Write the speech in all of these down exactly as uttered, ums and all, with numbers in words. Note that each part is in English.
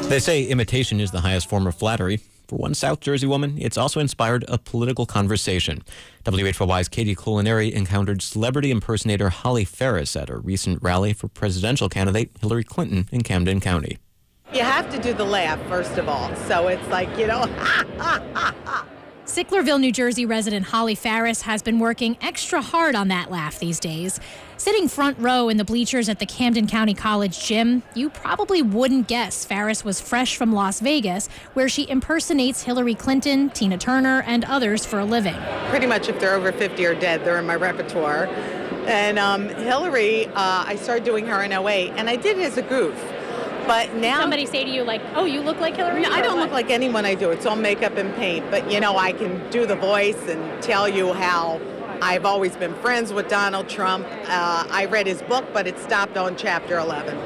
They say imitation is the highest form of flattery. For one South Jersey woman, it's also inspired a political conversation. W H Y Y's Katie Culinary encountered celebrity impersonator Holly Ferris at a recent rally for presidential candidate Hillary Clinton in Camden County. You have to do the laugh, first of all. So it's like, you know, ha, ha, ha, ha. Sicklerville, New Jersey resident Holly Ferris has been working extra hard on that laugh these days. Sitting front row in the bleachers at the Camden County College gym, you probably wouldn't guess Ferris was fresh from Las Vegas, where she impersonates Hillary Clinton, Tina Turner, and others for a living. Pretty much if they're over fifty or dead, they're in my repertoire. And um, Hillary, uh, I started doing her in oh eight, and I did it as a goof. But now somebody say to you, like, oh, you look like Hillary? No, I don't look like anyone I do. It's all makeup and paint. But, you know, I can do the voice and tell you how I've always been friends with Donald Trump. Uh, I read his book, but it stopped on chapter eleven.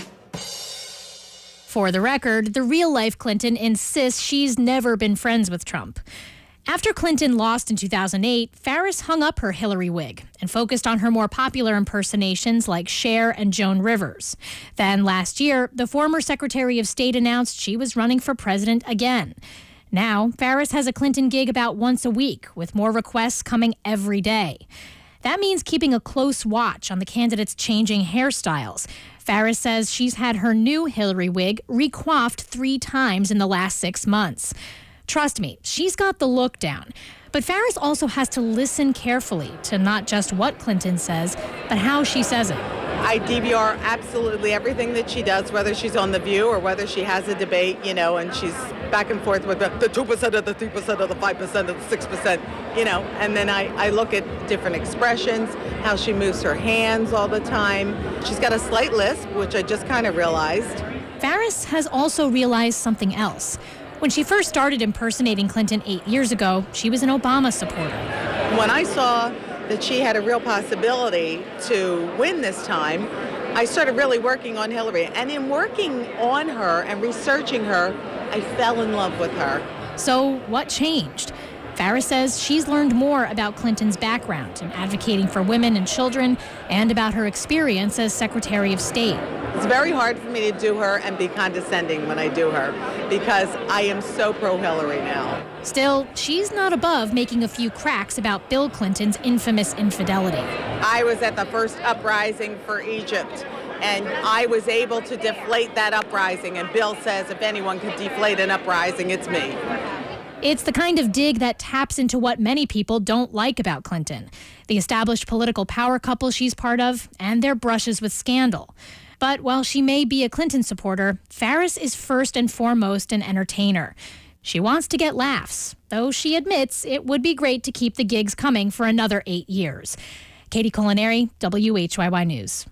For the record, the real-life Clinton insists she's never been friends with Trump. After Clinton lost in two thousand eight, Ferris hung up her Hillary wig and focused on her more popular impersonations like Cher and Joan Rivers. Then last year, the former Secretary of State announced she was running for president again. Now, Ferris has a Clinton gig about once a week, with more requests coming every day. That means keeping a close watch on the candidates' changing hairstyles. Ferris says she's had her new Hillary wig recoiffed three times in the last six months. Trust me, she's got the look down. But Ferris also has to listen carefully to not just what Clinton says, but how she says it. I D V R absolutely everything that she does, whether she's on The View or whether she has a debate, you know, and she's back and forth with the, the two percent or the three percent or the five percent or the six percent, you know, and then I, I look at different expressions, how she moves her hands all the time. She's got a slight lisp, which I just kind of realized. Ferris has also realized something else. When she first started impersonating Clinton eight years ago, she was an Obama supporter. When I saw that she had a real possibility to win this time, I started really working on Hillary. And in working on her and researching her, I fell in love with her. So what changed? Ferris says she's learned more about Clinton's background in advocating for women and children and about her experience as Secretary of State. It's very hard for me to do her and be condescending when I do her because I am so pro-Hillary now. Still, she's not above making a few cracks about Bill Clinton's infamous infidelity. I was at the first uprising for Egypt, and I was able to deflate that uprising, and Bill says if anyone could deflate an uprising, it's me. It's the kind of dig that taps into what many people don't like about Clinton, the established political power couple she's part of, and their brushes with scandal. But while she may be a Clinton supporter, Ferris is first and foremost an entertainer. She wants to get laughs, though she admits it would be great to keep the gigs coming for another eight years. Katie Culinary, W H Y Y News.